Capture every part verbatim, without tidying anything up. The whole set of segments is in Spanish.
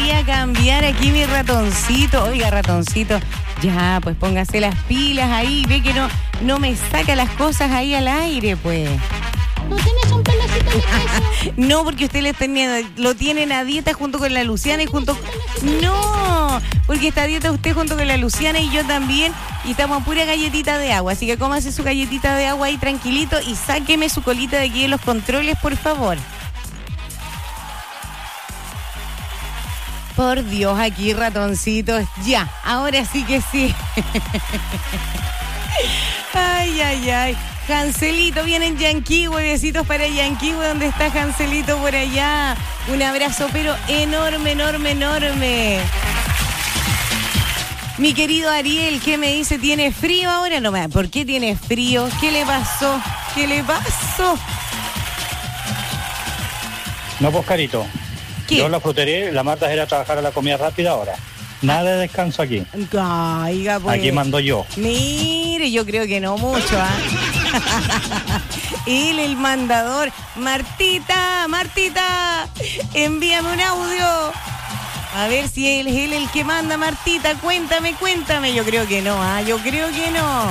quería cambiar aquí mi ratoncito. Oiga, ratoncito, ya, pues póngase las pilas ahí. Ve que no, no me saca las cosas ahí al aire, pues. ¿No tienes un pelocito de queso? No, porque usted le tenía, lo tienen a dieta junto con la Luciana y junto... No, porque está a dieta usted junto con la Luciana y yo también. Y estamos a pura galletita de agua. Así que cómase su galletita de agua ahí tranquilito y sáqueme su colita de aquí de los controles, por favor. Por Dios, aquí ratoncitos. Ya, ahora sí que sí. Ay, ay, ay. Hanselito, vienen Yanquihue, besitos para Yanquihue, ¿dónde está Hanselito por allá? Un abrazo, pero enorme, enorme, enorme. Mi querido Ariel, ¿qué me dice? ¿Tiene frío ahora? No, ¿por qué tiene frío? ¿Qué le pasó? ¿Qué le pasó? No, pues carito. ¿Qué? Yo la frutería, la Marta era a trabajar a la comida rápida ahora. Nada de descanso aquí. Oiga, pues. Aquí mando yo. Mire, yo creo que no mucho, ¿ah? Él, el mandador. Martita, Martita, envíame un audio. A ver si él es él el que manda, Martita. Cuéntame, cuéntame. Yo creo que no, ¿ah? Yo creo que no.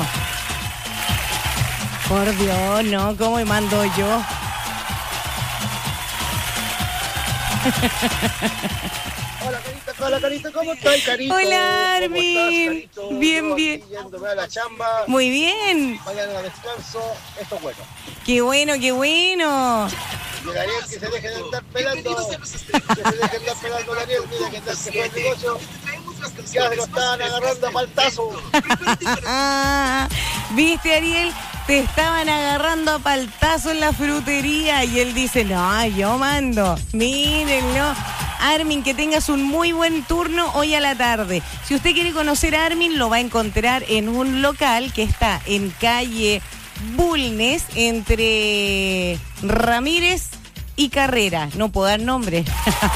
Por Dios, no, ¿cómo mando yo? Hola, Carita, hola, Carita, ¿cómo estás, Carito? Hola, ¿Cómo Armin. estás, Carito? Bien, Yo bien. aquí yéndome a la chamba. Muy bien. Mañana descanso, esto es bueno. Qué bueno, qué bueno. Y el Ariel que se deje de estar pelando, que se deje de estar pelando el Ariel, mira que tal que fue el negocio, ya se lo estaban agarrando a paltazo. ¿Viste, Ariel? Te estaban agarrando a paltazo en la frutería y él dice, no, yo mando. Mírenlo. Armin, que tengas un muy buen turno hoy a la tarde. Si usted quiere conocer a Armin, lo va a encontrar en un local que está en calle Bulnes, entre Ramírez y Carrera. No puedo dar nombre.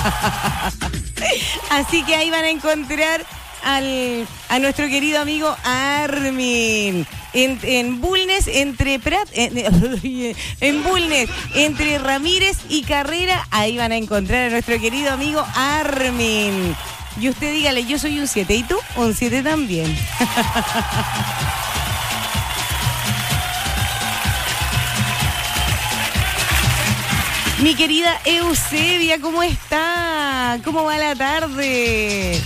Así que ahí van a encontrar al, a nuestro querido amigo Armin. En, en Bulnes, entre Prat, en, en Bulnes, entre Ramírez y Carrera, ahí van a encontrar a nuestro querido amigo Armin. Y usted dígale, yo soy un siete, ¿y tú? Un siete también. Mi querida Eusebia, ¿cómo está? ¿Cómo va la tarde?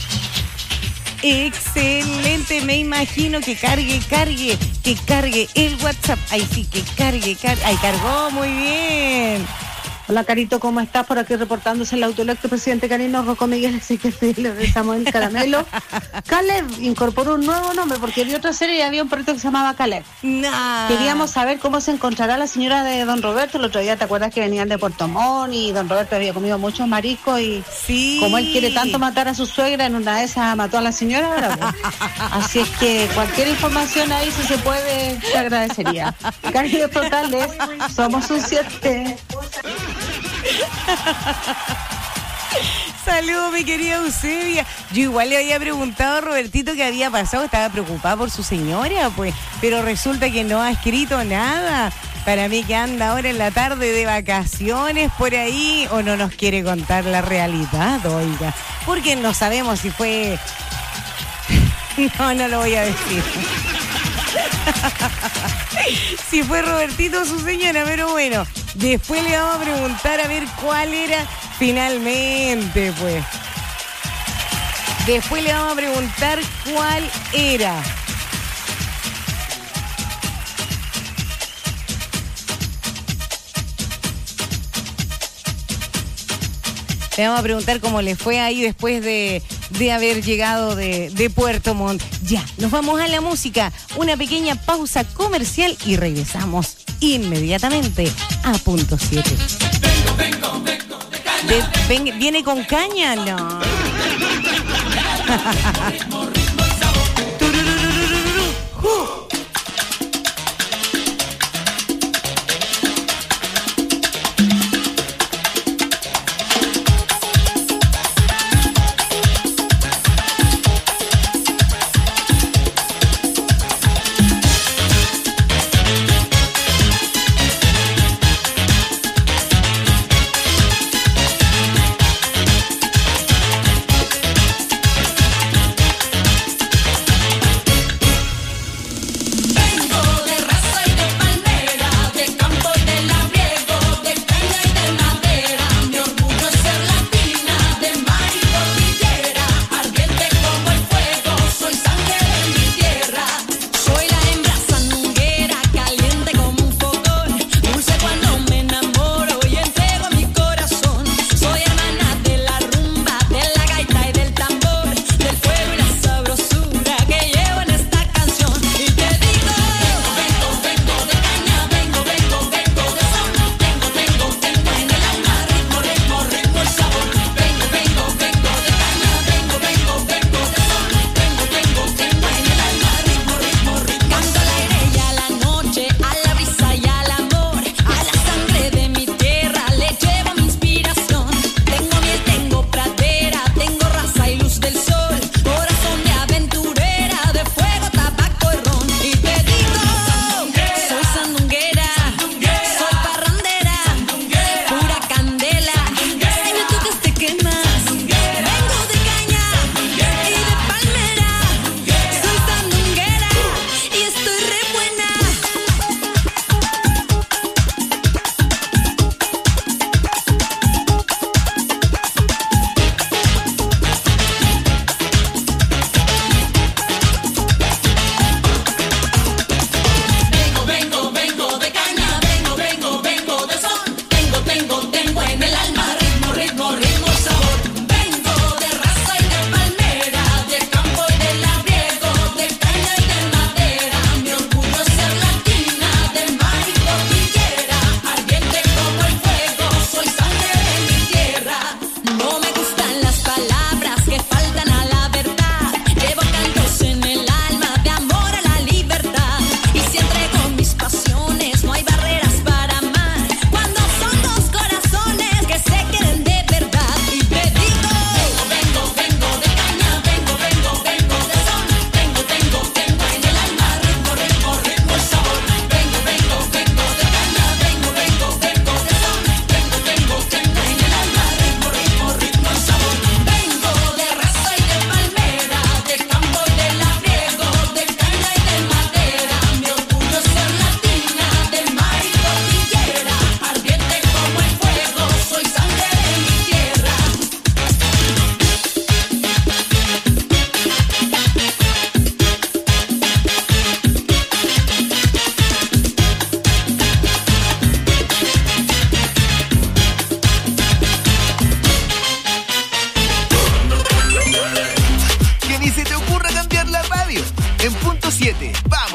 Excelente, me imagino que cargue, cargue, que cargue el WhatsApp. Ay, sí, que cargue, cargue. Ay, cargó, muy bien. Hola, Carito, ¿cómo estás? Por aquí reportándose el autoelecto presidente Carino Rocco Miguel, así que sí, le rezamos el caramelo. Caleb incorporó un nuevo nombre, porque había otra serie y había un perrito que se llamaba Caleb. Nah. Queríamos saber cómo se encontrará la señora de don Roberto. El otro día, ¿te acuerdas que venían de Puerto Montt y don Roberto había comido muchos mariscos? Y sí, como él quiere tanto matar a su suegra, en una de esas mató a la señora ahora, pues. Así es que cualquier información ahí, si se puede, te agradecería. Cariños totales, somos un siete. Saludos, mi querida Eusebia. Yo igual le había preguntado a Robertito qué había pasado, estaba preocupada por su señora, pues, pero resulta que no ha escrito nada. Para mí que anda ahora en la tarde de vacaciones por ahí, o no nos quiere contar la realidad, oiga, porque no sabemos si fue... No, no lo voy a decir. Si fue Robertito o su señora, pero bueno, después le vamos a preguntar a ver cuál era finalmente, pues. Después le vamos a preguntar cuál era. Le vamos a preguntar cómo le fue ahí después de, de haber llegado de, de Puerto Montt. Ya, nos vamos a la música. Una pequeña pausa comercial y regresamos inmediatamente a Punto siete. Vengo, vengo, vengo de caña. De, ven, ¿Viene con caña? No. Ritmo, ritmo y sabor. Tururururururu. Uh.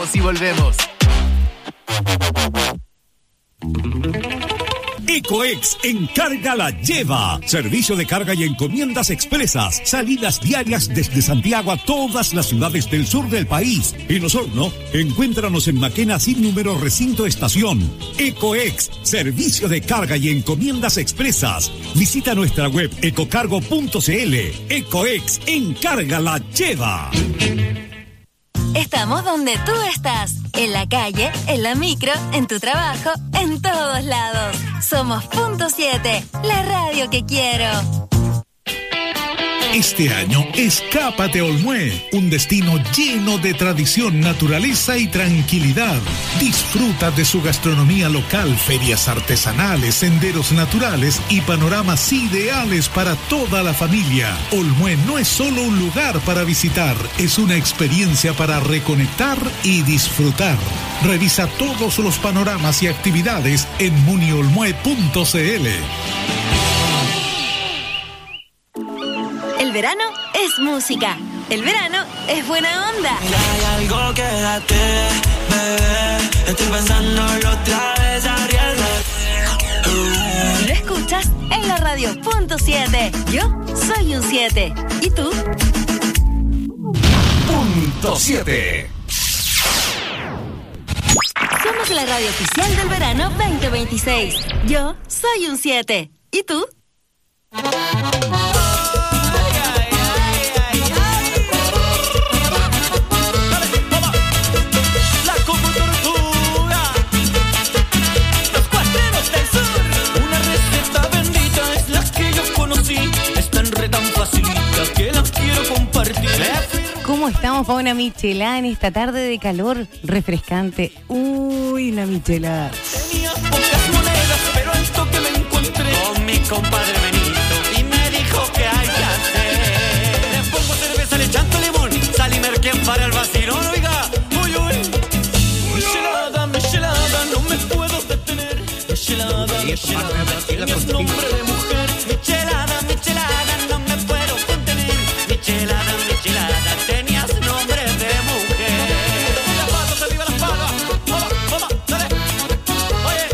Vamos y volvemos. Ecoex Encarga la Lleva. Servicio de carga y encomiendas expresas. Salidas diarias desde Santiago a todas las ciudades del sur del país. En Osorno, encuéntranos en Maquena sin número recinto estación. Ecoex, servicio de carga y encomiendas expresas. Visita nuestra web ecocargo punto cl. Ecoex Encarga la Lleva. Estamos donde tú estás, en la calle, en la micro, en tu trabajo, en todos lados. Somos Punto siete, la radio que quiero. Este año, escápate a Olmué, un destino lleno de tradición, naturaleza y tranquilidad. Disfruta de su gastronomía local, ferias artesanales, senderos naturales y panoramas ideales para toda la familia. Olmué no es solo un lugar para visitar, es una experiencia para reconectar y disfrutar. Revisa todos los panoramas y actividades en muniolmue punto cl. El verano es música. El verano es buena onda. Hay algo que date, bebé. Estoy pensándolo otra vez, arriesgate. Lo escuchas en la radio Punto siete. Yo soy un siete. ¿Y tú? Punto siete. Somos la radio oficial del verano veinte veintiséis. Yo soy un siete. ¿Y tú? ¿Cómo estamos para una michelada en esta tarde de calor refrescante? Uy, una michelada. Tenía pocas monedas, pero al toque me encontré con mi compadre Benito y me dijo que hay que hacer. Le pongo cerveza, le echanto limón, sal y merquén para el vacilón, oiga. Uy, uy. Michelada, michelada, no me puedo detener. Michelada, michelada, tienes nombre de mujer. Michelada, michelada, no me puedo contener. Michelada, michelada, tenías nombre de mujer. Las patas, arriba las patas. Vamos, vamos, dale. Oye.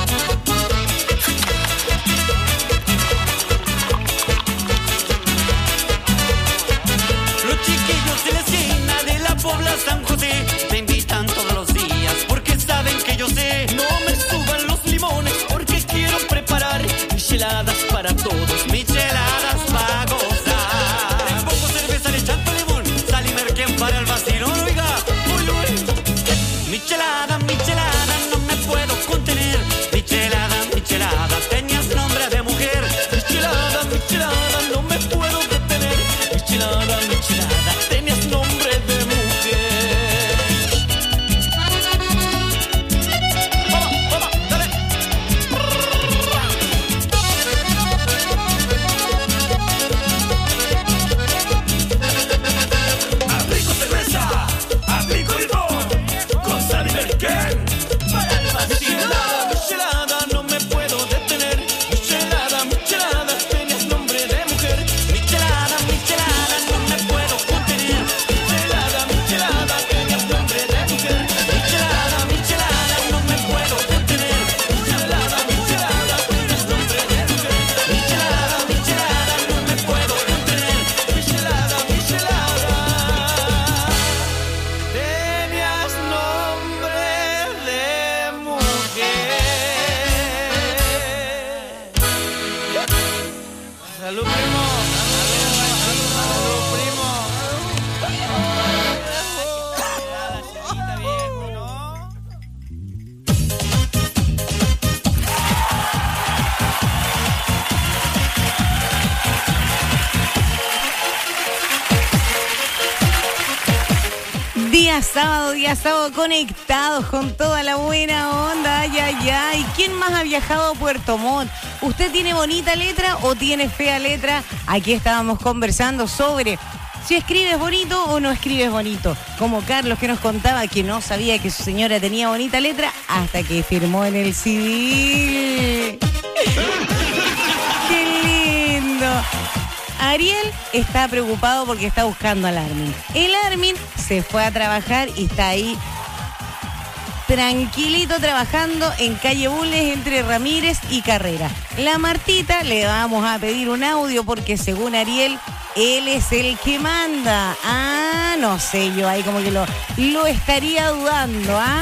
Los chiquillos de la esquina de la Pobla San José me invitan todos los días porque saben que yo sé. No me suban los limones porque quiero preparar micheladas para todos, micheladas para gozar. Le pongo cerveza, le echanto limón, sal y merquén para el vacilón, oiga. Uy, uy. Michelada, michelada, no me puedo contener. Michelada, michelada, tenías nombre de mujer. Michelada, michelada, no me puedo detener. Michelada, michelada, tenías nombre de mujer. Vamos, vamos, dale. Aplico cerveza, aplico limón, con sal y merquén para el vacilón. Michelada, no me puedo detener. Michelada, michelada, tenías nombre de mujer. Michelada, michelada, no me puedo contener. Michelada, michelada, tenías nombre de mujer. Michelada, michelada, no me puedo detener. Michelada, michelada, tenías nombre de mujer. Michelada, michelada, no me puedo contener. Michelada, michelada, tenías nombre de mujer. Salud, primo. Salud, primo. Viejo, ¿no? Día sábado, día sábado conectados con toda la buena onda. Ay, ay, ay. ¿Quién más ha viajado a Puerto Montt? ¿Usted tiene bonita letra o tiene fea letra? Aquí estábamos conversando sobre si escribes bonito o no escribes bonito. Como Carlos, que nos contaba que no sabía que su señora tenía bonita letra hasta que firmó en el civil. ¡Qué lindo! Ariel está preocupado porque está buscando al Armin. El Armin se fue a trabajar y está ahí tranquilito trabajando en calle Bulnes entre Ramírez y Carrera. La Martita le vamos a pedir un audio porque según Ariel, él es el que manda. Ah, no sé, yo ahí como que lo, lo estaría dudando, ¿ah?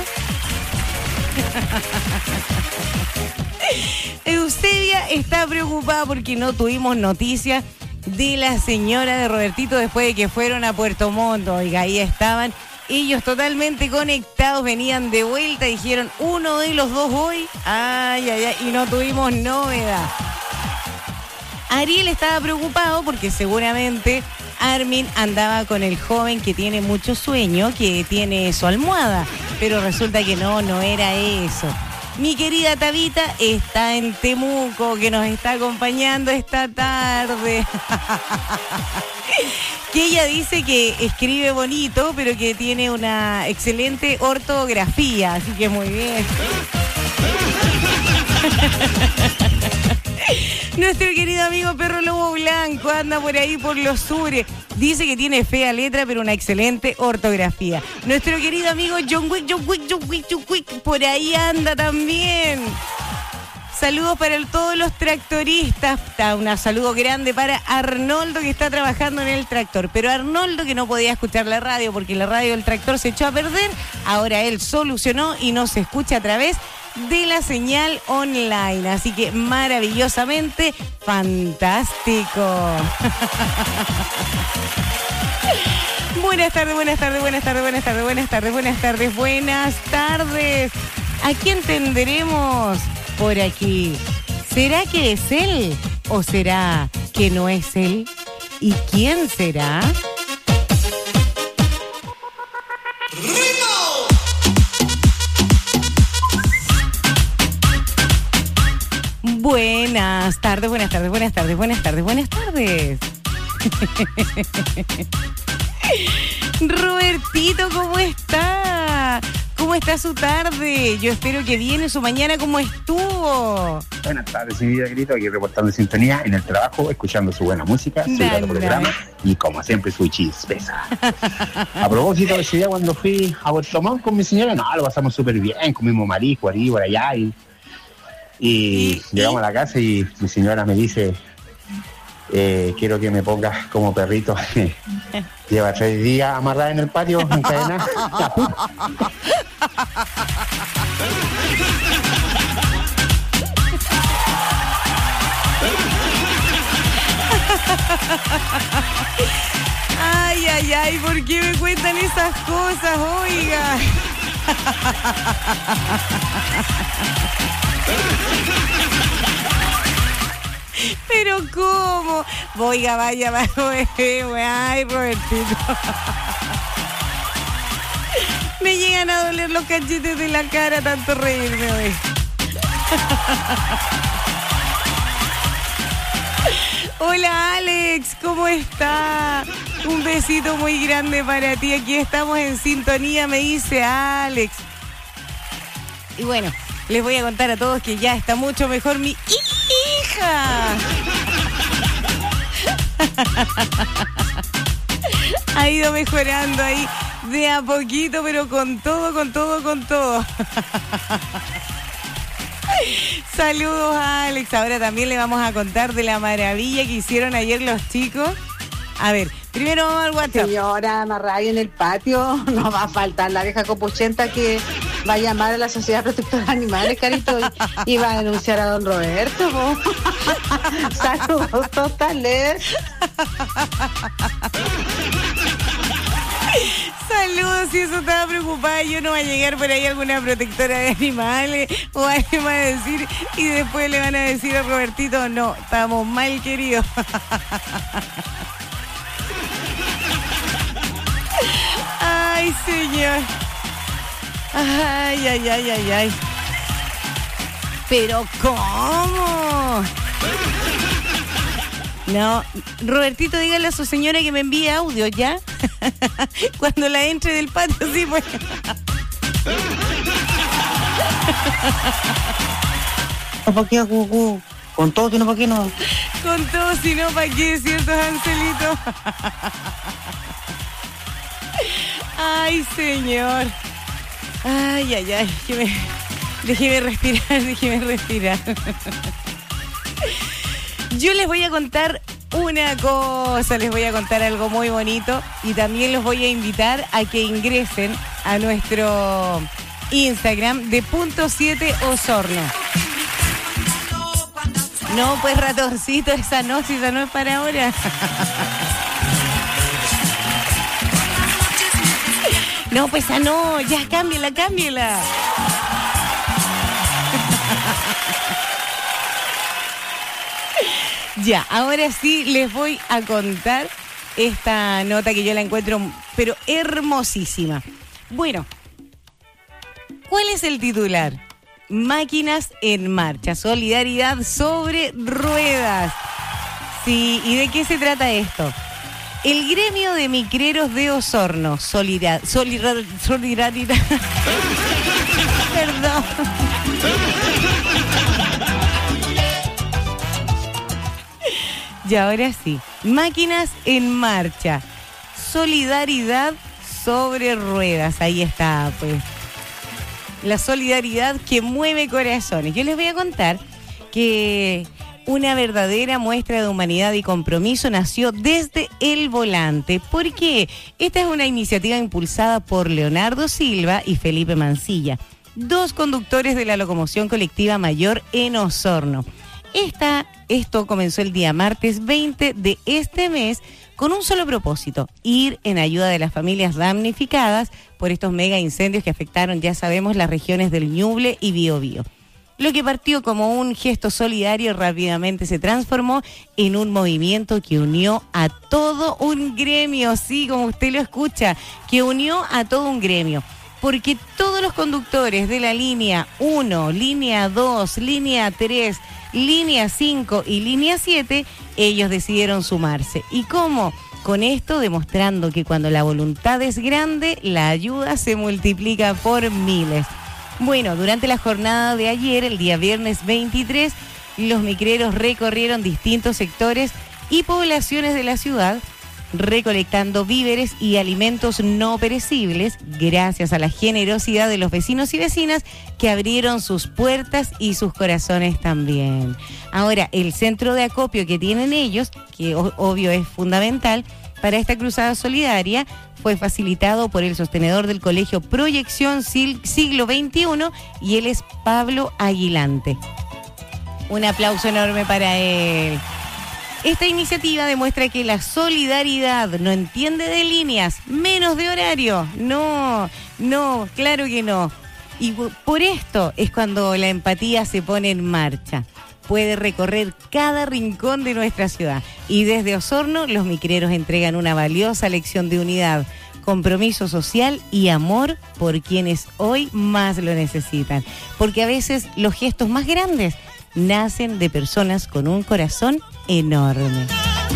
Eusebia está preocupada porque no tuvimos noticias de la señora de Robertito después de que fueron a Puerto Montt. Oiga, ahí estaban ellos totalmente conectados, venían de vuelta, dijeron uno de los dos hoy. Ay, ay, ay, y no tuvimos novedad. Ariel estaba preocupado porque seguramente Armin andaba con el joven que tiene mucho sueño, que tiene su almohada, pero resulta que no, no era eso. Mi querida Tabita está en Temuco, que nos está acompañando esta tarde. Que ella dice que escribe bonito, pero que tiene una excelente ortografía, así que muy bien. Nuestro querido amigo Perro Lobo Blanco anda por ahí por los sures. Dice que tiene fea letra, pero una excelente ortografía. Nuestro querido amigo John Wick, John Wick, John Wick, John Wick, por ahí anda también. Saludos para el, todos los tractoristas. Un saludo grande para Arnoldo, que está trabajando en el tractor. Pero Arnoldo, que no podía escuchar la radio porque la radio del tractor se echó a perder, ahora él solucionó y nos escucha a través de la señal online. Así que maravillosamente fantástico. Buenas tardes, buenas tardes, buenas tardes, buenas tardes, buenas tardes, buenas tardes, buenas tardes. ¿A quién tendremos por aquí? ¿Será que es él o será que no es él? ¿Y quién será? Buenas tardes, buenas tardes, buenas tardes, buenas tardes, buenas tardes. Robertito, ¿cómo está? ¿Cómo está su tarde? Yo espero que viene su mañana. ¿Cómo estuvo? Buenas tardes, mi vida grito, aquí reportando en sintonía en el trabajo, escuchando su buena música, su gran programa y como siempre su chispeza. A propósito, ese día cuando fui a Puerto Montt con mi señora, no, lo pasamos súper bien, comimos marisco ahí, por allá y, y, ¿Y llegamos ¿y? a la casa y mi señora me dice, eh, quiero que me pongas como perrito. Lleva tres días amarrada en el patio, encadenada. Ay, ay, ay, ¿por qué me cuentan esas cosas, oiga? Pero ¿cómo? Oiga, vaya, vaya, ay, Robertito. Me llegan a doler los cachetes de la cara tanto reírme hoy. Hola Alex, ¿cómo está? Un besito muy grande para ti. Aquí estamos en sintonía, me dice Alex. Y bueno, les voy a contar a todos que ya está mucho mejor mi hija. Ha ido mejorando ahí de a poquito, pero con todo, con todo, con todo. Saludos a Alex. Ahora también le vamos a contar de la maravilla que hicieron ayer los chicos. A ver, primero vamos al WhatsApp. Señora, amarrada ahí en el patio, no va a faltar la vieja copuchenta que va a llamar a la Sociedad Protectora de Animales, carito, y, y va a denunciar a don Roberto. ¿No? Saludos totales. Saludos, si eso estaba preocupada, yo no va a llegar por ahí alguna protectora de animales o alguien va a decir y después le van a decir a Robertito, no, estamos mal, querido. Ay, señor. Ay, ay, ay, ay, ay. Pero ¿cómo? No, Robertito, dígale a su señora que me envíe audio, ¿ya? Cuando la entre del patio, sí, pues. ¿Para qué, Gugu? Con todo, si no, ¿para qué no? Con todo, si no, ¿para qué, cierto, Angelito? Ay, señor. Ay, ay, ay. Déjeme, déjeme respirar, déjeme respirar. Yo les voy a contar una cosa, les voy a contar algo muy bonito y también los voy a invitar a que ingresen a nuestro Instagram de punto siete Osorno. No, pues ratoncito, esa no, si esa no es para ahora. No, pues esa no, ya cámbiala, cámbiala. Ya, ahora sí les voy a contar esta nota que yo la encuentro, pero hermosísima. Bueno, ¿cuál es el titular? Máquinas en marcha, solidaridad sobre ruedas. Sí, ¿y de qué se trata esto? El gremio de micreros de Osorno, solidaridad, solidaridad, perdón. Y ahora sí, máquinas en marcha, solidaridad sobre ruedas, ahí está, pues. La solidaridad que mueve corazones. Yo les voy a contar que una verdadera muestra de humanidad y compromiso nació desde el volante. ¿Por qué? Esta es una iniciativa impulsada por Leonardo Silva y Felipe Mancilla, dos conductores de la locomoción colectiva mayor en Osorno. Esta, esto comenzó el día martes veinte de este mes con un solo propósito, ir en ayuda de las familias damnificadas por estos mega incendios que afectaron, ya sabemos, las regiones del Ñuble y Biobío. Lo que partió como un gesto solidario rápidamente se transformó en un movimiento que unió a todo un gremio, sí, como usted lo escucha, que unió a todo un gremio. Porque todos los conductores de la línea uno, línea dos, línea tres, línea cinco y línea siete, ellos decidieron sumarse. ¿Y cómo? Con esto demostrando que cuando la voluntad es grande, la ayuda se multiplica por miles. Bueno, durante la jornada de ayer, el día viernes veintitrés, los micreros recorrieron distintos sectores y poblaciones de la ciudad, recolectando víveres y alimentos no perecibles, gracias a la generosidad de los vecinos y vecinas que abrieron sus puertas y sus corazones también. Ahora, el centro de acopio que tienen ellos, que obvio es fundamental para esta cruzada solidaria, fue facilitado por el sostenedor del colegio Proyección Siglo veintiuno y él es Pablo Aguilante. Un aplauso enorme para él. Esta iniciativa demuestra que la solidaridad no entiende de líneas, menos de horario. No, no, claro que no. Y por esto es cuando la empatía se pone en marcha. Puede recorrer cada rincón de nuestra ciudad. Y desde Osorno, los micreros entregan una valiosa lección de unidad, compromiso social y amor por quienes hoy más lo necesitan. Porque a veces los gestos más grandes nacen de personas con un corazón enorme.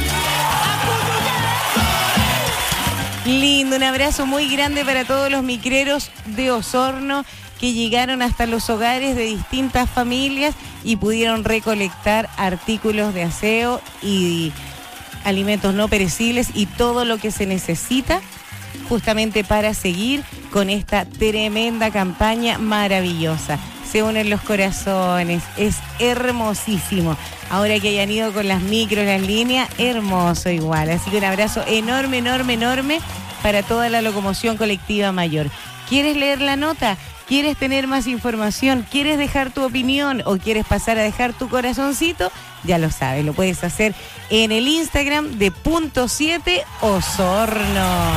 Lindo, un abrazo muy grande para todos los micreros de Osorno que llegaron hasta los hogares de distintas familias y pudieron recolectar artículos de aseo y alimentos no perecibles y todo lo que se necesita justamente para seguir con esta tremenda campaña maravillosa. Se unen los corazones, es hermosísimo. Ahora que hayan ido con las micros, las líneas, hermoso igual. Así que un abrazo enorme, enorme, enorme para toda la locomoción colectiva mayor. ¿Quieres leer la nota? ¿Quieres tener más información? ¿Quieres dejar tu opinión o quieres pasar a dejar tu corazoncito? Ya lo sabes, lo puedes hacer en el Instagram de punto siete Osorno.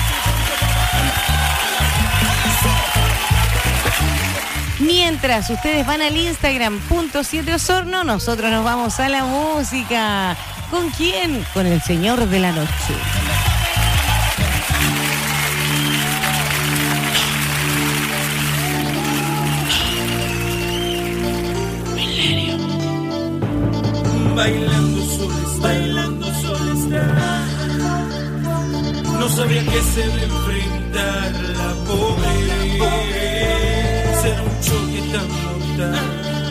Mientras ustedes van al Instagram punto siete Osorno, nosotros nos vamos a la música. ¿Con quién? Con el señor de la noche. Bailando solo está, bailando solo está. No sabía que se debe enfrentar la pobreza. Será un choque tan mortal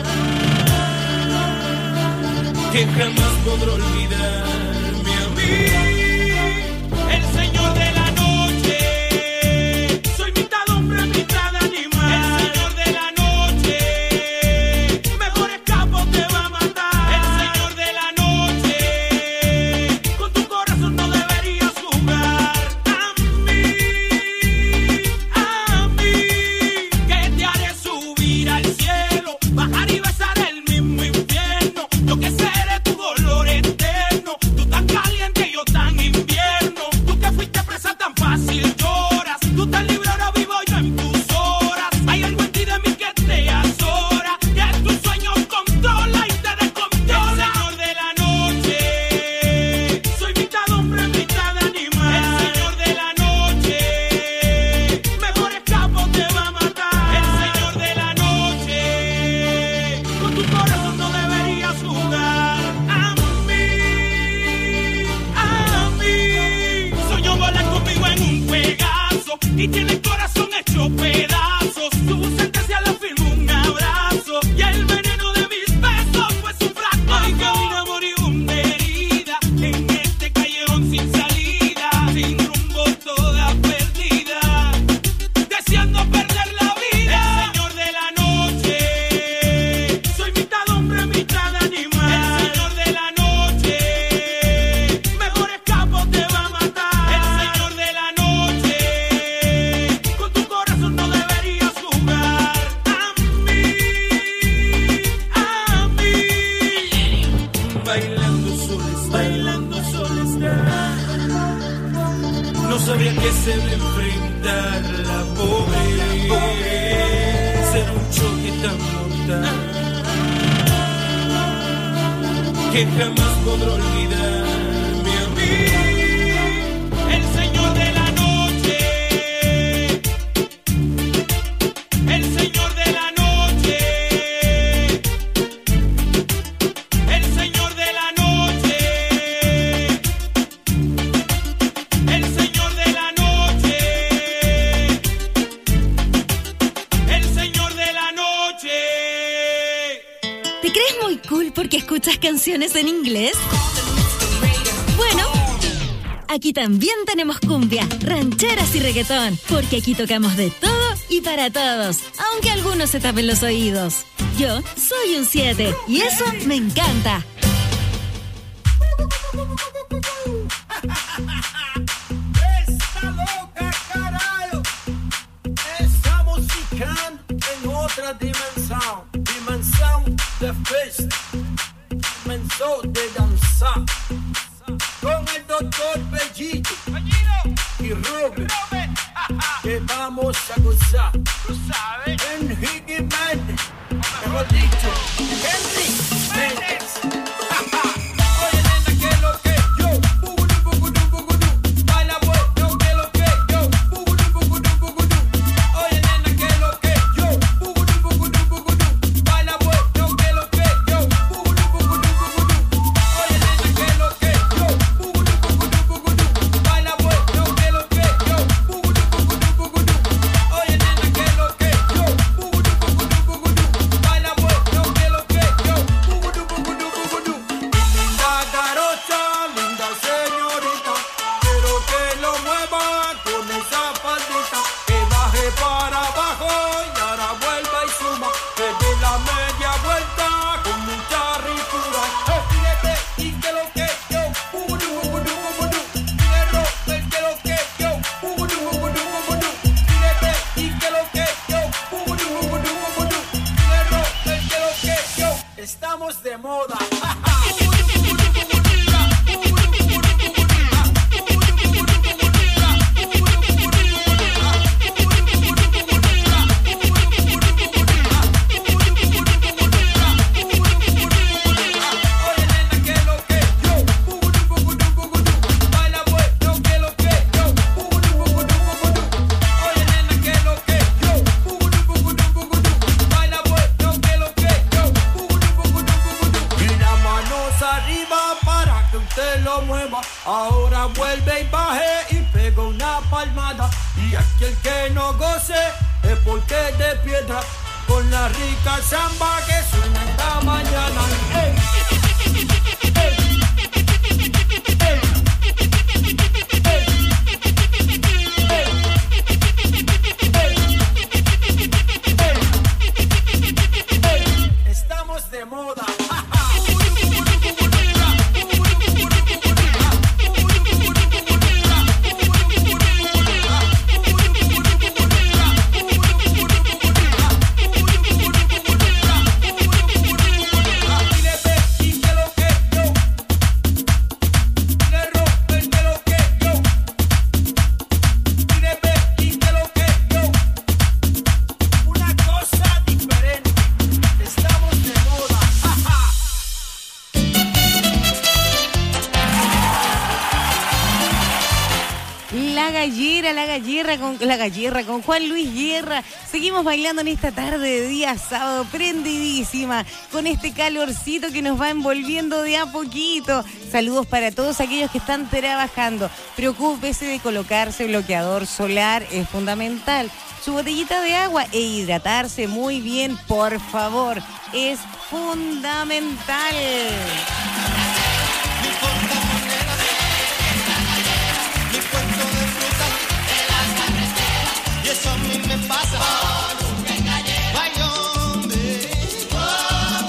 que jamás podré olvidarme a mí. El señor de la noche, soy mitad hombre, mitad animal. caso y tiene el corazón hecho pedazos. Su sentencia la firmó un abrazo y el veneno de mis besos fue su fracaso. Ay, camina moribunda herida en este callejón sin salida, sin rumbo toda perdida, deseando perder la vida. El señor de la noche, soy mitad hombre, mitad animal. El señor de la noche, mejor escapo te va a matar. El señor de la noche, con tu corazón no deberías jugar. A mí, a mí, bailando sola, bailando sola está. No sabía que se me enfrentar la pobre, será un choque tan mortal que jamás podré olvidarme a mí. El señor de la noche, el señor de la noche, el señor de la noche, el señor de la noche, el señor de la noche. ¿Te crees muy cool porque escuchas canciones en inglés? Bueno, aquí también tenemos cumbia, rancheras y reggaetón, porque aquí tocamos de todo y para todos, aunque algunos se tapen los oídos. Yo soy un siete y eso me encanta. Está loca, carajo. Estamos ficando en otra dimensión. Dimensión de fiesta. Dimensión de danzar. Con el doctor Bellito y Robert, que vamos a gozar. En Higgy Méndez, mejor dicho, Henry Méndez. Oye, nena, que lo que yo, bugudú, bugudú, bugudú, baila bueno, que lo que yo, bugudú, bugudú, bugudú. Oye, nena, que lo que yo, bugudú, bugudú, bugudú, baila bueno, que lo que yo, bugudú, bugudú, bugudú. Oye, nena, que lo que yo, bugudú, bugudú, bugudú, baila bueno, que lo que yo, bugudú, bugudú, bugudú. Oye, nena, que lo que yo, bugudú, bugudú, bugudú, baila bueno, que lo que yo, bugudú, bugudú, bugudú. Linda garocha, linda señorita, quiero que lo mueva con esa faldita, que baje para abajo y ahora vuelva y suba, que dé la media vuelta con mucha ricura. Estirete y que lo que yo, bugudú, bugudú, bugudú. Dile Robert que lo que yo, bugudú, bugudú, bugudú. Estirete y que lo que yo, bugudú, bugudú, bugudú. Dile Robert que lo que yo, estamos de moda. Ahora vuelve y baje y pega una palmada. Y aquel que no goce es porque es de piedra. Con la rica samba que suena esta mañana. ¡Ey! Estamos de moda. La gallera, la gallera con la gallera con Juan Luis Guerra. Seguimos bailando en esta tarde de día sábado, prendidísima, con este calorcito que nos va envolviendo de a poquito. Saludos para todos aquellos que están trabajando. Preocúpese de colocarse bloqueador solar, es fundamental. Su botellita de agua e hidratarse muy bien, por favor, es fundamental. Y eso a mí me pasa. Oh, nunca engañé. Ay, hombre. Oh, oh,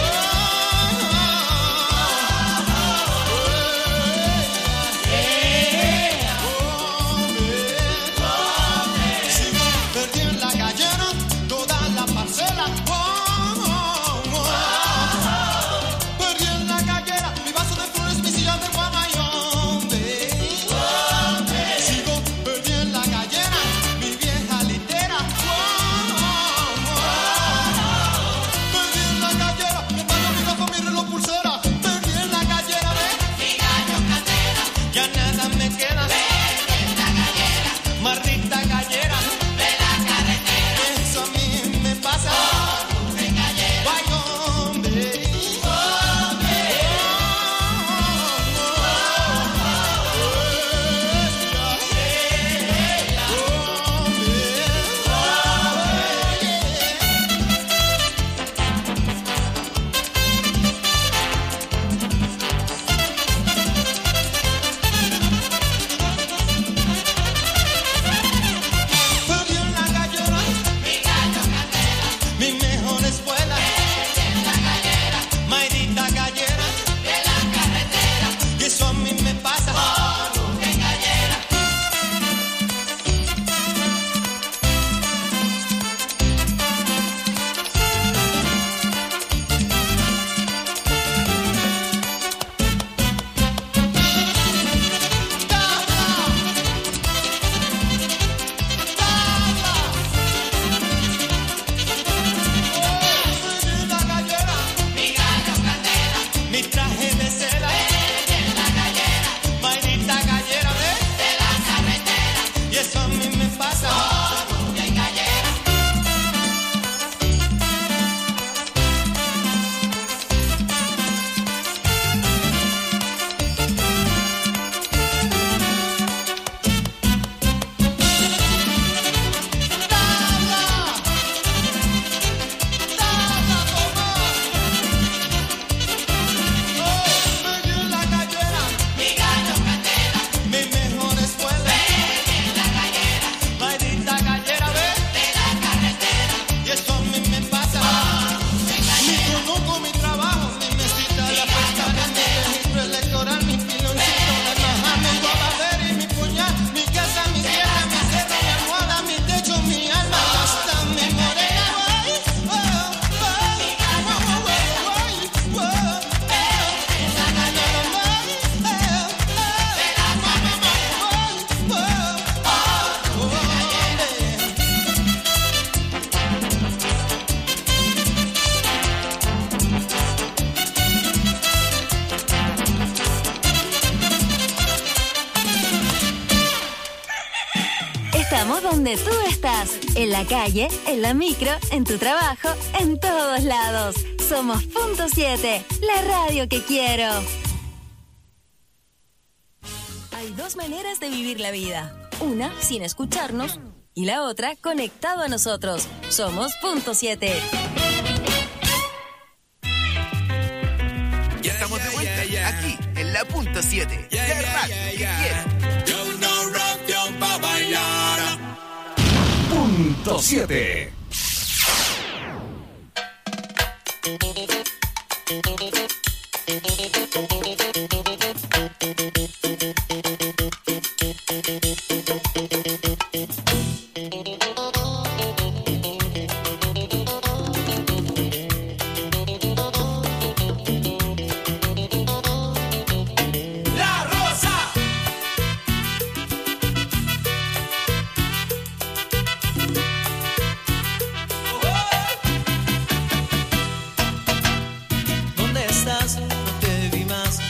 oh, sigo perdí en la gallera toda la parcela. Oh, oh, oh. Perdí en la gallera mi vaso de flores, mi silla de guama. Ay, hombre. Sigo perdí en la gallera. Ya nada me queda de la gallera, maldita gallera de la carretera. Eso a mí me pasa. Oh, de gallera. Ay, hombre. Hombre. Estamos donde tú estás, en la calle, en la micro, en tu trabajo, en todos lados. Somos Punto siete, la radio que quiero. Hay dos maneras de vivir la vida. Una sin escucharnos y la otra conectado a nosotros. Somos Punto siete. Ya estamos de vuelta, aquí en la Punto siete, la radio que quiero. Punto siete. ¿Dónde estás? No te vi más.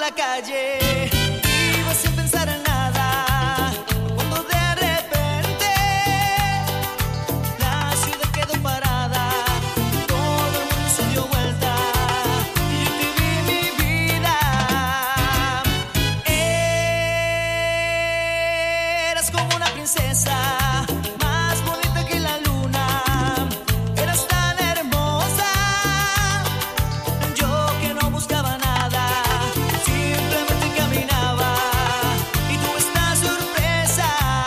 la calle, iba sin pensar en nada, cuando de repente la ciudad quedó parada, todo el mundo se dio vuelta y yo te vi mi vida. Eras como una princesa, más bonita que la luna, eras tan hermosa, yo que no buscaba nada, simplemente caminaba y tuve esta sorpresa.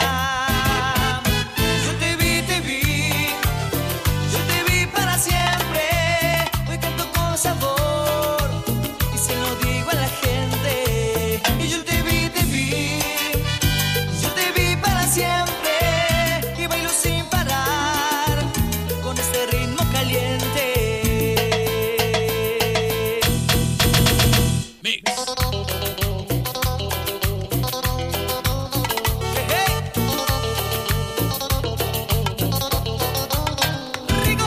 Yo te vi, te vi, yo te vi para siempre, hoy canto con sabor y se lo digo a la gente. Y yo te vi, te vi, yo te vi para siempre y bailo sin parar con este ritmo caliente. Mix. Hey, hey. Rico.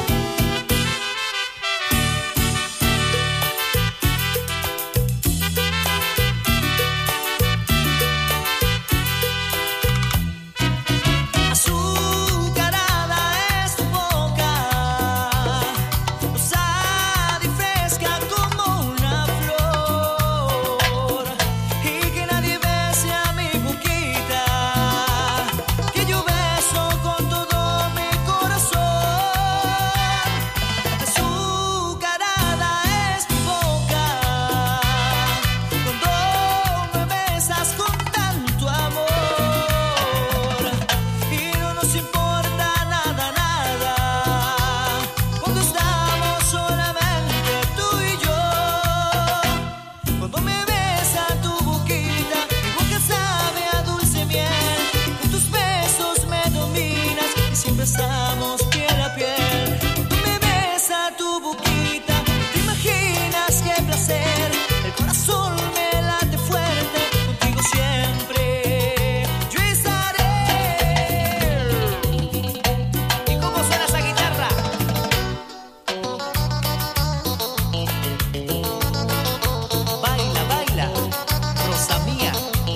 Azucarada es tu boca, rosada y fresca como una flor, y que nadie bese a mi boquita, que yo beso con todo mi corazón. Azucarada es tu boca, cuando me besas con tanto amor, y no nos importa nada, nada, cuando estamos solamente tú y yo. Cuando me besa tu boquita, mi boca sabe a dulce miel, con tus besos me dominas y siempre estamos piel a piel. Cuando me besa tu boquita, te imaginas qué placer, el corazón me late fuerte, contigo siempre yo estaré. ¿Y cómo suena esa guitarra? Baila, baila, rosa mía.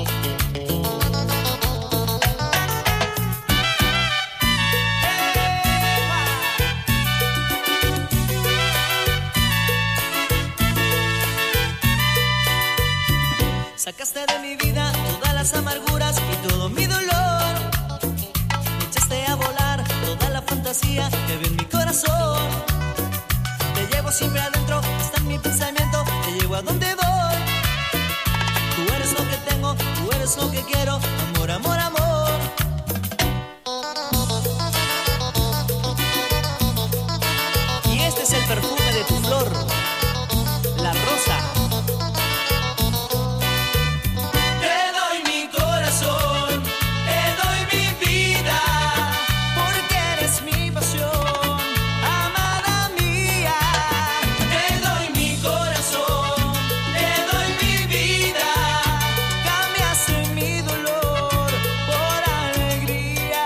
Sacaste de mi vida todas las amarguras y todo mi dolor, me echaste a volar toda la fantasía que había en mi corazón. Te llevo siempre adentro, está en mi pensamiento, te llevo a donde voy. Tú eres lo que tengo, tú eres lo que quiero, amor, amor, amor. Y este es el perfume de tu flor, la rosa. Te doy mi corazón, te doy mi vida, porque eres mi pasión, amada mía. Te doy mi corazón, te doy mi vida, cambiaste mi dolor por alegría.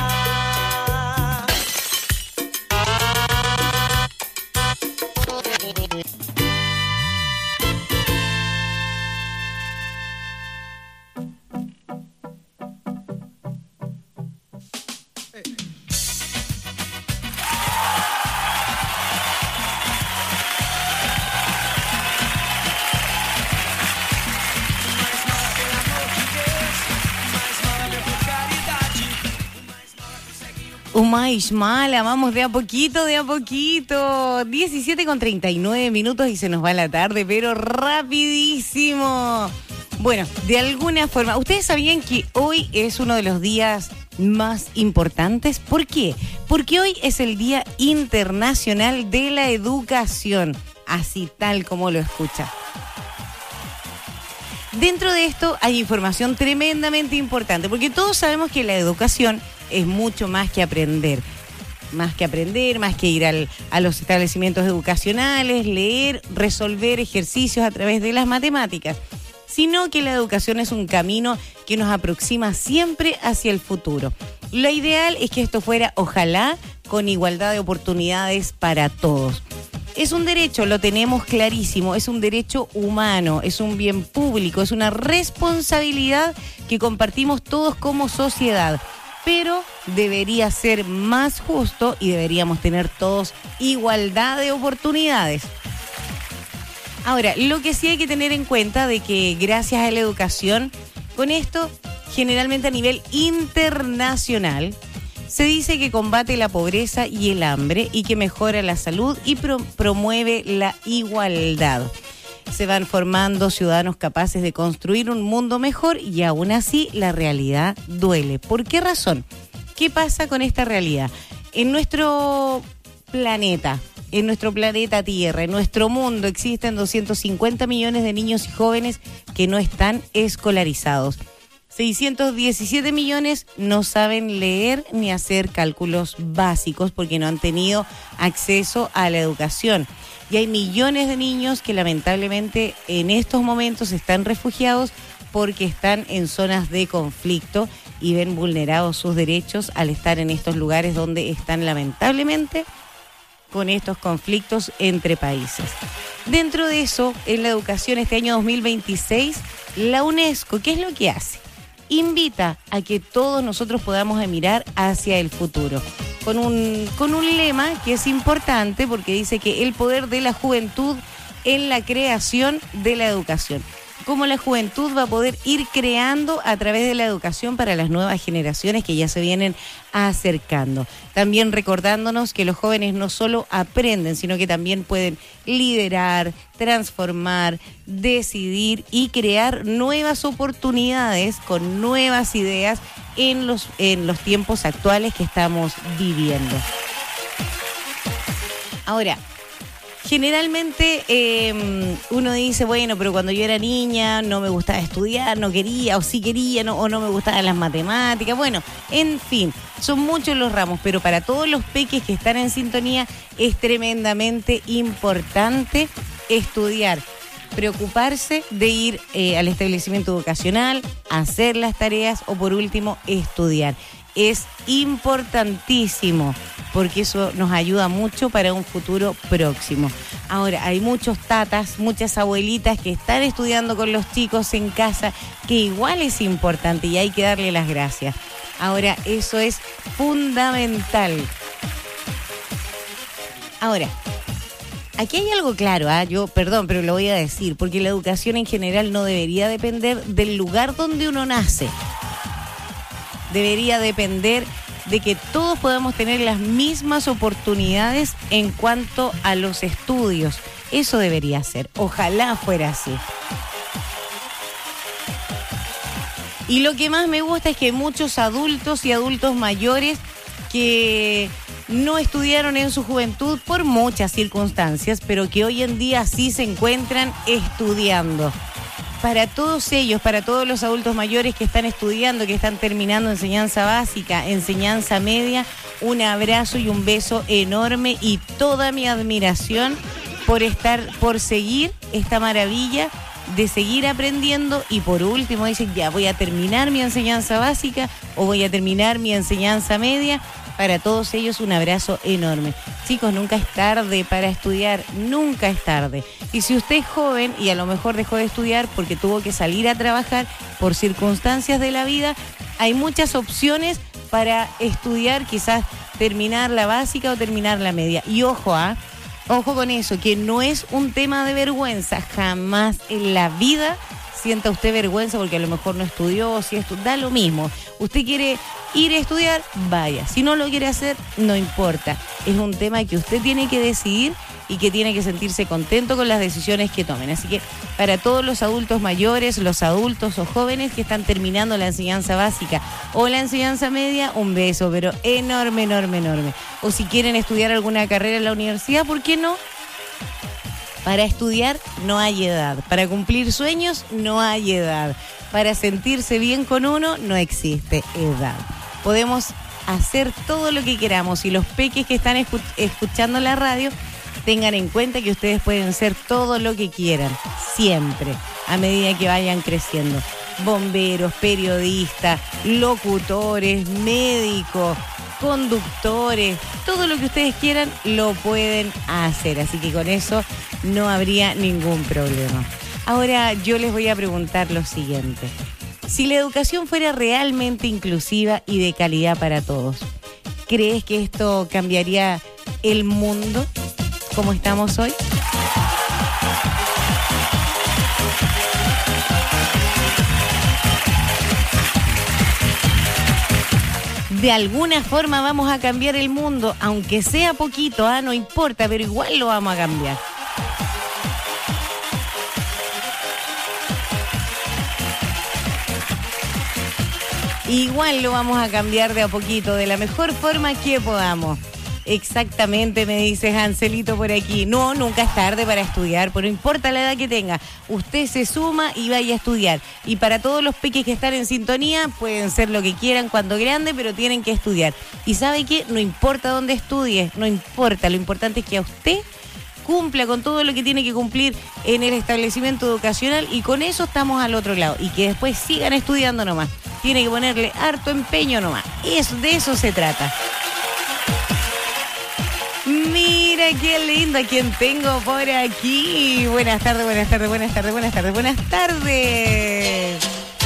Uma Ismala, vamos de a poquito, de a poquito. diecisiete con treinta y nueve minutos y se nos va la tarde, pero rapidísimo. Bueno, de alguna forma, ¿ustedes sabían que hoy es uno de los días más importantes? ¿Por qué? Porque hoy es el Día Internacional de la Educación, así tal como lo escucha. Dentro de esto hay información tremendamente importante, porque todos sabemos que la educación es mucho más que aprender. Más que aprender, más que ir al, a los establecimientos educacionales, leer, resolver ejercicios a través de las matemáticas, sino que la educación es un camino que nos aproxima siempre hacia el futuro. Lo ideal es que esto fuera, ojalá, con igualdad de oportunidades para todos. Es un derecho, lo tenemos clarísimo, es un derecho humano, es un bien público, es una responsabilidad que compartimos todos como sociedad, pero debería ser más justo y deberíamos tener todos igualdad de oportunidades. Ahora, lo que sí hay que tener en cuenta de que gracias a la educación, con esto, generalmente a nivel internacional, se dice que combate la pobreza y el hambre y que mejora la salud y pro- promueve la igualdad. Se van formando ciudadanos capaces de construir un mundo mejor y aún así la realidad duele. ¿Por qué razón? ¿Qué pasa con esta realidad? En nuestro planeta, en nuestro planeta Tierra, en nuestro mundo existen doscientos cincuenta millones de niños y jóvenes que no están escolarizados. seiscientos diecisiete millones no saben leer ni hacer cálculos básicos porque no han tenido acceso a la educación. Y hay millones de niños que lamentablemente en estos momentos están refugiados porque están en zonas de conflicto y ven vulnerados sus derechos al estar en estos lugares donde están lamentablemente con estos conflictos entre países. Dentro de eso, en la educación este año dos mil veintiséis, la UNESCO, ¿qué es lo que hace? Invita a que todos nosotros podamos mirar hacia el futuro, con un, con un lema que es importante porque dice que el poder de la juventud en la creación de la educación. Cómo la juventud va a poder ir creando a través de la educación para las nuevas generaciones que ya se vienen acercando. También recordándonos que los jóvenes no solo aprenden, sino que también pueden liderar, transformar, decidir y crear nuevas oportunidades con nuevas ideas en los, en los tiempos actuales que estamos viviendo. Ahora, generalmente eh, uno dice, bueno, pero cuando yo era niña no me gustaba estudiar, no quería, o sí quería, no, o no me gustaban las matemáticas. Bueno, en fin, son muchos los ramos, pero para todos los peques que están en sintonía es tremendamente importante estudiar, preocuparse de ir eh, al establecimiento educacional, hacer las tareas o por último estudiar. Es importantísimo porque eso nos ayuda mucho para un futuro próximo. Ahora, hay muchos tatas, muchas abuelitas que están estudiando con los chicos en casa, que igual es importante y hay que darle las gracias. Ahora, eso es fundamental. Ahora, aquí hay algo claro, ¿eh? Yo, perdón, pero lo voy a decir, porque la educación en general no debería depender del lugar donde uno nace. Debería depender de que todos podamos tener las mismas oportunidades en cuanto a los estudios. Eso debería ser. Ojalá fuera así. Y lo que más me gusta es que muchos adultos y adultos mayores que no estudiaron en su juventud por muchas circunstancias, pero que hoy en día sí se encuentran estudiando. Para todos ellos, para todos los adultos mayores que están estudiando, que están terminando enseñanza básica, enseñanza media, un abrazo y un beso enorme y toda mi admiración por estar, por seguir esta maravilla de seguir aprendiendo y por último dicen, ya voy a terminar mi enseñanza básica o voy a terminar mi enseñanza media. Para todos ellos un abrazo enorme. Chicos, nunca es tarde para estudiar, nunca es tarde. Y si usted es joven y a lo mejor dejó de estudiar porque tuvo que salir a trabajar por circunstancias de la vida, hay muchas opciones para estudiar, quizás terminar la básica o terminar la media. Y ojo, ¿ah? Ojo con eso, que no es un tema de vergüenza, jamás en la vida sienta usted vergüenza porque a lo mejor no estudió, si estu- da lo mismo. Usted quiere ir a estudiar, vaya. Si no lo quiere hacer, no importa. Es un tema que usted tiene que decidir y que tiene que sentirse contento con las decisiones que tomen. Así que para todos los adultos mayores, los adultos o jóvenes que están terminando la enseñanza básica o la enseñanza media, un beso, pero enorme, enorme, enorme. O si quieren estudiar alguna carrera en la universidad, ¿por qué no? Para estudiar no hay edad, para cumplir sueños no hay edad, para sentirse bien con uno no existe edad. Podemos hacer todo lo que queramos y los peques que están escu- escuchando la radio tengan en cuenta que ustedes pueden ser todo lo que quieran, siempre, a medida que vayan creciendo. Bomberos, periodistas, locutores, médicos, conductores, todo lo que ustedes quieran lo pueden hacer. Así que con eso no habría ningún problema. Ahora yo les voy a preguntar lo siguiente. Si la educación fuera realmente inclusiva y de calidad para todos, ¿crees que esto cambiaría el mundo como estamos hoy? De alguna forma vamos a cambiar el mundo, aunque sea poquito, ah, no importa, pero igual lo vamos a cambiar. Igual lo vamos a cambiar de a poquito, de la mejor forma que podamos. Exactamente, me dice Anselito por aquí. No, nunca es tarde para estudiar, pero no importa la edad que tenga. Usted se suma y vaya a estudiar. Y para todos los peques que están en sintonía, pueden ser lo que quieran cuando grande, pero tienen que estudiar. Y ¿sabe qué? No importa dónde estudie, no importa. Lo importante es que a usted cumpla con todo lo que tiene que cumplir en el establecimiento educacional y con eso estamos al otro lado. Y que después sigan estudiando nomás. Tiene que ponerle harto empeño nomás. Eso, de eso se trata. Mira qué lindo a quien tengo por aquí. Buenas tardes, buenas tardes, buenas tardes, buenas tardes, buenas tardes.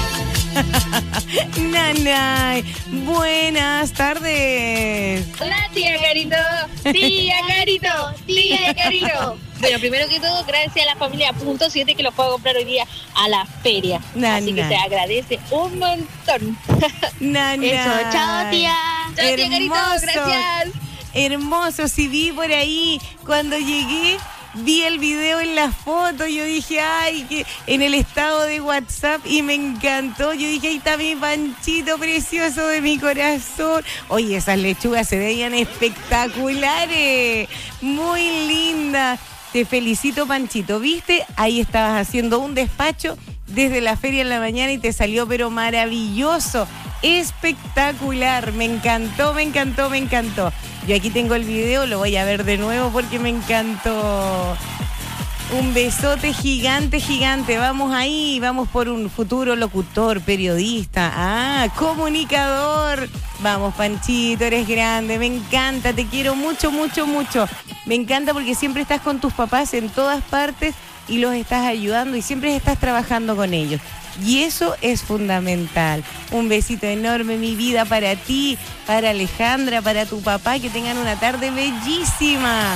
Nanay, buenas tardes. Hola, tía Carito. Tía Carito, tía Carito. Bueno, primero que todo, gracias a la familia Punto siete que los puedo comprar hoy día a la feria. Nanay. Así que se agradece un montón. Nanay. Eso, chao, tía. Chao, tía Carito, gracias. Hermoso, sí vi por ahí cuando llegué, vi el video en la foto, yo dije, ay, que en el estado de WhatsApp y me encantó, yo dije, ahí está mi Panchito precioso de mi corazón. Oye, esas lechugas se veían espectaculares, muy lindas. Te felicito, Panchito, ¿viste? Ahí estabas haciendo un despacho desde la feria en la mañana y te salió pero maravilloso, espectacular, me encantó, me encantó, me encantó. Yo aquí tengo el video, lo voy a ver de nuevo porque me encantó. Un besote gigante, gigante. Vamos ahí, vamos por un futuro locutor, periodista, ah, comunicador. Vamos, Panchito, eres grande, me encanta, te quiero mucho, mucho, mucho. Me encanta porque siempre estás con tus papás en todas partes y los estás ayudando y siempre estás trabajando con ellos. Y eso es fundamental. Un besito enorme, mi vida, para ti, para Alejandra, para tu papá. Que tengan una tarde bellísima.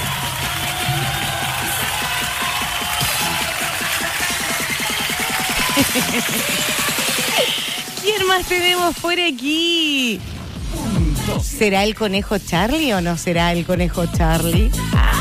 ¿Quién más tenemos por aquí? ¿Será el conejo Charlie o no será el conejo Charlie? Ah.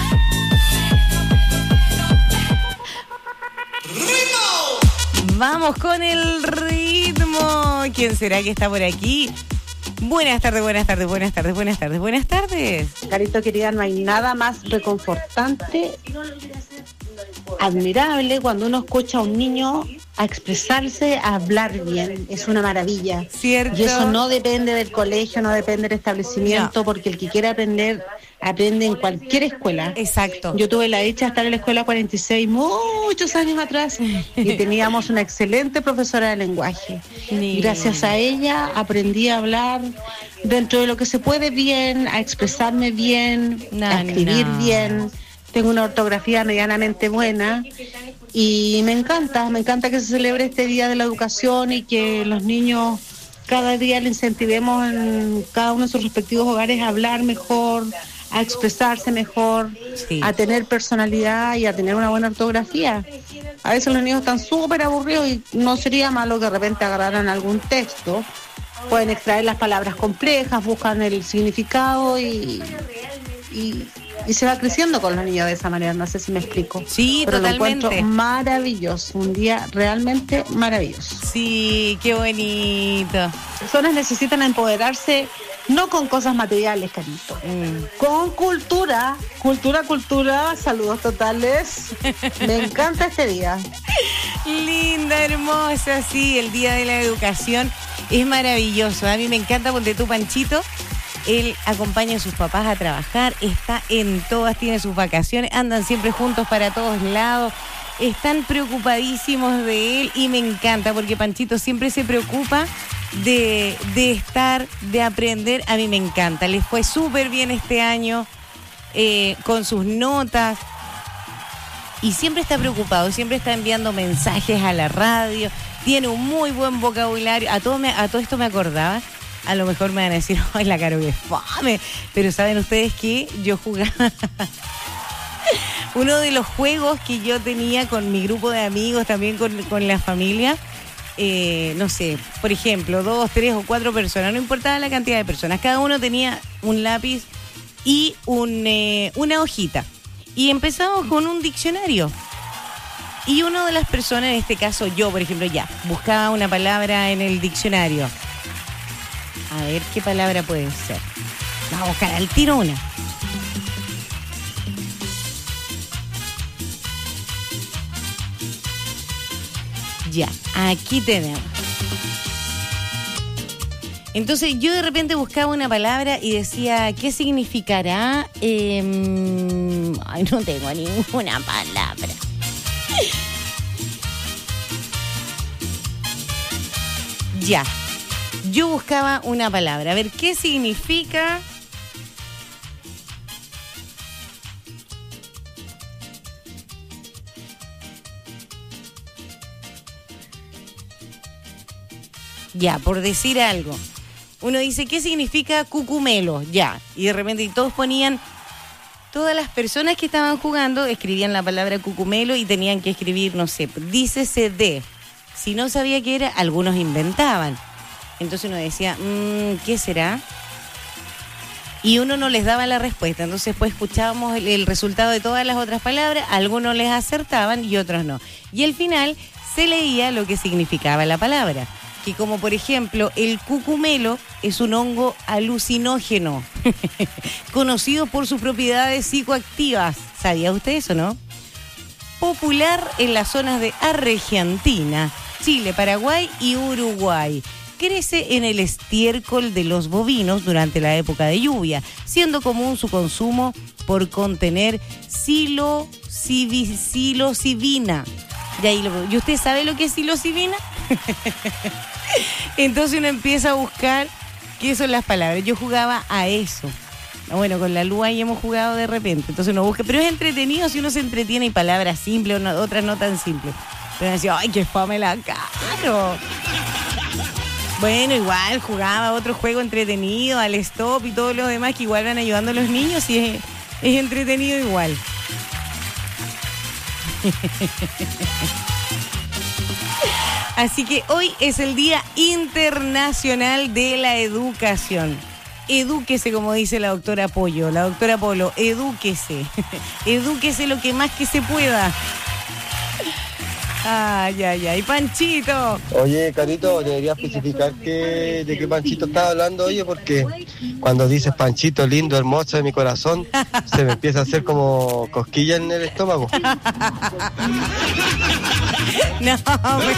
Vamos con el ritmo. ¿Quién será que está por aquí? Buenas tardes, buenas tardes, buenas tardes, buenas tardes, buenas tardes. Carito querida, no hay nada más reconfortante, admirable cuando uno escucha a un niño a expresarse, a hablar bien. Es una maravilla. ¿Cierto? Y eso no depende del colegio, no depende del establecimiento, no. Porque el que quiera aprender, aprende en cualquier escuela. Exacto. Yo tuve la dicha de estar en la escuela cuarenta y seis muchos años atrás y teníamos una excelente profesora de lenguaje. Y gracias a ella aprendí a hablar dentro de lo que se puede bien, a expresarme bien, no, a escribir no. bien. Tengo una ortografía medianamente buena y me encanta, me encanta que se celebre este Día de la Educación y que los niños cada día le incentivemos en cada uno de sus respectivos hogares a hablar mejor, a expresarse mejor, sí. a tener personalidad y a tener una buena ortografía. A veces los niños están súper aburridos y no sería malo que de repente agarraran algún texto, pueden extraer las palabras complejas, buscan el significado y... y Y se va creciendo con los niños de esa manera, no sé si me explico. Sí, pero totalmente. Lo encuentro maravilloso, un día realmente maravilloso. Sí, qué bonito. Las personas necesitan empoderarse no con cosas materiales, Carito, mm. con cultura, cultura, cultura, saludos totales. Me encanta este día. Linda, hermosa, sí, el Día de la Educación es maravilloso. A mí me encanta porque tu Panchito, él acompaña a sus papás a trabajar, está en todas, tiene sus vacaciones, andan siempre juntos para todos lados, están preocupadísimos de él y me encanta porque Panchito siempre se preocupa de, de estar, de aprender. A mí me encanta. Les fue súper bien este año eh, con sus notas. Y siempre está preocupado, siempre está enviando mensajes a la radio. Tiene un muy buen vocabulario. A todo, me, a todo esto me acordaba. A lo mejor me van a decir, ¡ay, la Caro que fame! Pero saben ustedes que yo jugaba... Uno de los juegos que yo tenía con mi grupo de amigos, también con, con la familia, eh, no sé, por ejemplo, dos, tres o cuatro personas, no importaba la cantidad de personas, cada uno tenía un lápiz y un, eh, una hojita. Y empezamos con un diccionario. Y una de las personas, en este caso yo, por ejemplo, ya, buscaba una palabra en el diccionario. A ver, ¿qué palabra puede ser? Vamos a buscar al tiro una. Ya, aquí tenemos. Entonces yo de repente buscaba una palabra y decía, ¿qué significará? Eh, ay, no tengo ninguna palabra. Ya, yo buscaba una palabra. A ver, ¿qué significa? Ya, por decir algo. Uno dice, ¿qué significa cucumelo? Ya. Y de repente todos ponían, todas las personas que estaban jugando escribían la palabra cucumelo y tenían que escribir, no sé, dícese de. Si no sabía qué era, algunos inventaban. Entonces uno decía, mmm, ¿qué será? Y uno no les daba la respuesta. Entonces pues escuchábamos el, el resultado de todas las otras palabras. Algunos les acertaban y otros no. Y al final se leía lo que significaba la palabra. Que como por ejemplo, el cucumelo es un hongo alucinógeno, conocido por sus propiedades psicoactivas. ¿Sabía usted eso, no? Popular en las zonas de Argentina, Chile, Paraguay y Uruguay. Crece en el estiércol de los bovinos durante la época de lluvia, siendo común su consumo por contener psilocibi- psilocibina. Y, ahí lo, ¿y usted sabe lo que es psilocibina? Entonces uno empieza a buscar qué son las palabras. Yo jugaba a eso. Bueno, con la Lua ahí hemos jugado de repente. Entonces uno busca, pero es entretenido si uno se entretiene y palabras simples, no, otras no tan simples. Pero uno decía, ¡ay, qué fame la Caro! Bueno, igual jugaba otro juego entretenido, al stop y todo lo demás, que igual van ayudando a los niños y es, es entretenido igual. Así que hoy es el Día Internacional de la Educación. Edúquese, como dice la doctora Pollo, la doctora Polo, edúquese. Edúquese lo que más que se pueda. Ay, ay, ay, Panchito. Oye, Carito, debería especificar que, de qué Panchito estaba hablando, oye, porque cuando dices Panchito, lindo, hermoso de mi corazón, se me empieza a hacer como cosquilla en el estómago. No, pues.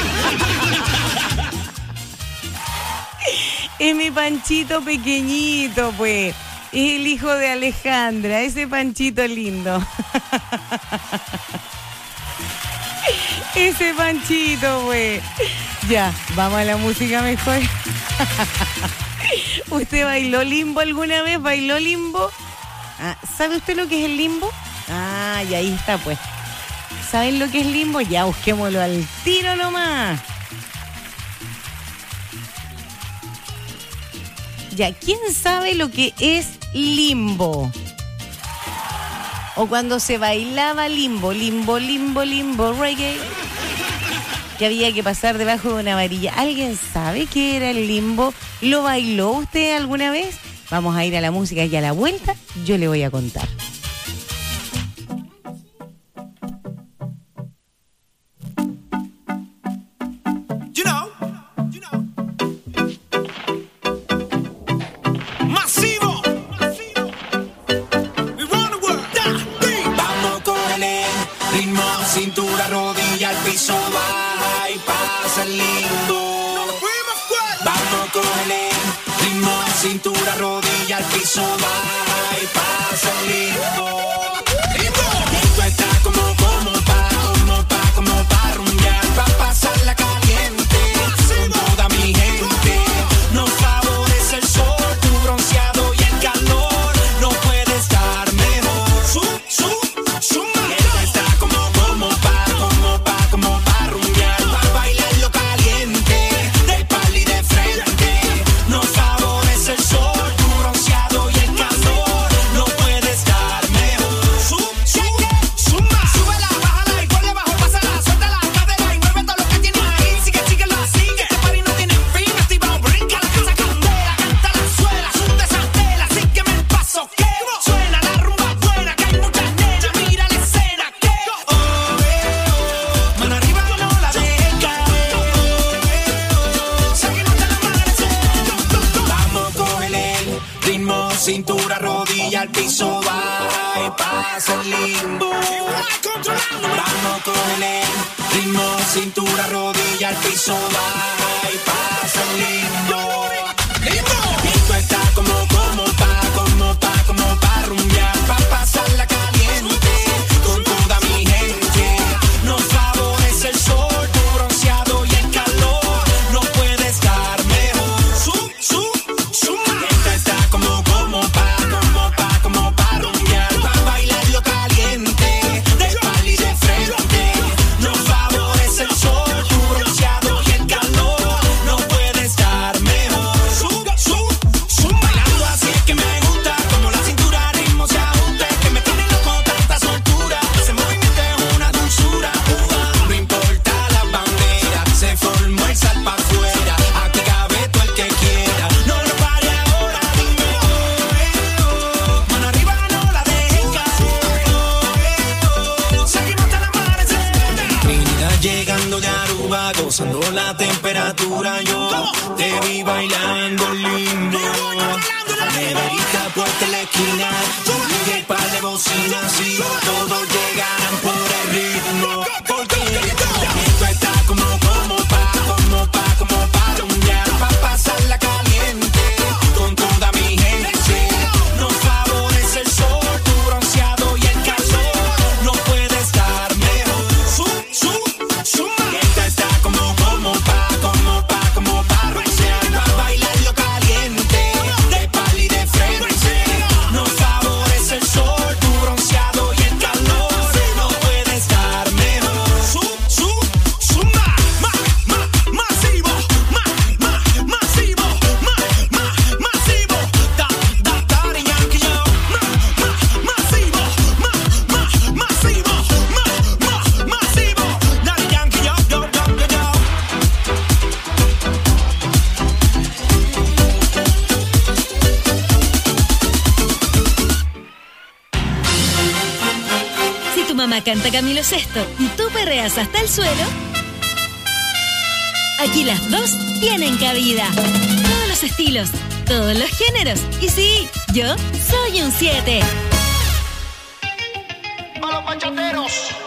Es mi Panchito pequeñito, pues. Es el hijo de Alejandra, ese Panchito lindo. Ese Panchito, güey. Ya, vamos a la música mejor. ¿Usted bailó limbo alguna vez? ¿Bailó limbo? Ah, ¿sabe usted lo que es el limbo? Ah, y ahí está, pues. ¿Saben lo que es limbo? Ya, busquémoslo al tiro nomás. Ya, ¿quién sabe lo que es limbo? O cuando se bailaba limbo, limbo, limbo, limbo, reggae, que había que pasar debajo de una varilla. ¿Alguien sabe qué era el limbo? ¿Lo bailó usted alguna vez? Vamos a ir a la música y a la vuelta yo le voy a contar. You know, you know. Masivo. Ritmo, cintura, rodilla, al piso, baja y pasa el lindo. Vamos con el ritmo, cintura, rodilla, al piso, baja y pasa el lindo. Esto está como, como pa, como pa, como pa rumbear, pa pasarla caliente con toda mi gente. como pasa el limbo. Vamos con el ritmo, cintura, rodilla, al piso, baja y pasa el limbo. Esto está como, como pa, como pa, como pa rumbear, pa pasarla caliente con toda mi gente. Nos favorece el sol, tu bronceado y el calor. No puede estar mejor. Sum, sum, sum. Esto está como, como pa, como pa, como pa rumbear, pa bailarlo caliente, de espalda y de frente. Nos favorece el sol, tu bronceado y el calor. No puede estar mejor. Sum, sum, sum. Bailando así es que me gusta, como la cintura al ritmo se ajusta, es que me tiene loco tanta soltura. Ese movimiento es una dulzura. Uh, no importa la bandera, se formó el sal pa' afuera. Aquí cabe todo el que quiera. No lo pare ahora, dime oh, eh, oh. Mano arriba, no la dejes caer. Oh, eh, oh. Seguimos hasta el amanecer. Trinidad llegando de Aruba, gozando la temperatura. Yo te vi bailando lindo. Neverita puesta en la esquina, y el par de bocinas y todos llegarán por el ritmo. Porque esto está como, como pa, como pa, como pa rumbear, pa pasarla caliente con toda mi gente. Nos favorece el sol, tu bronceado y el calor. No puede estar mejor. Sum, sum, sum. Esto está como, como pa, como pa, como pa rumbear, pa bailarlo caliente, de espalda y de frente. Nos favorece el sol, tu bronceado y el calor. No puede estar mejor. Sum, sum, suma. Ma, ma, masivo. Ma, ma, masivo. Ma, ma, masivo. Da, da, Daddy Yankee, yo. Ma, ma, masivo. Ma, ma, masivo. Ma, ma, masivo. Daddy Yankee, yo, yo, yo, yo, yo. Si tu mamá canta Camilo Sesto y tú perreas hasta el suelo, aquí las dos tienen cabida. Todos los estilos, todos los géneros. Y sí, yo soy un siete. A los bachateros.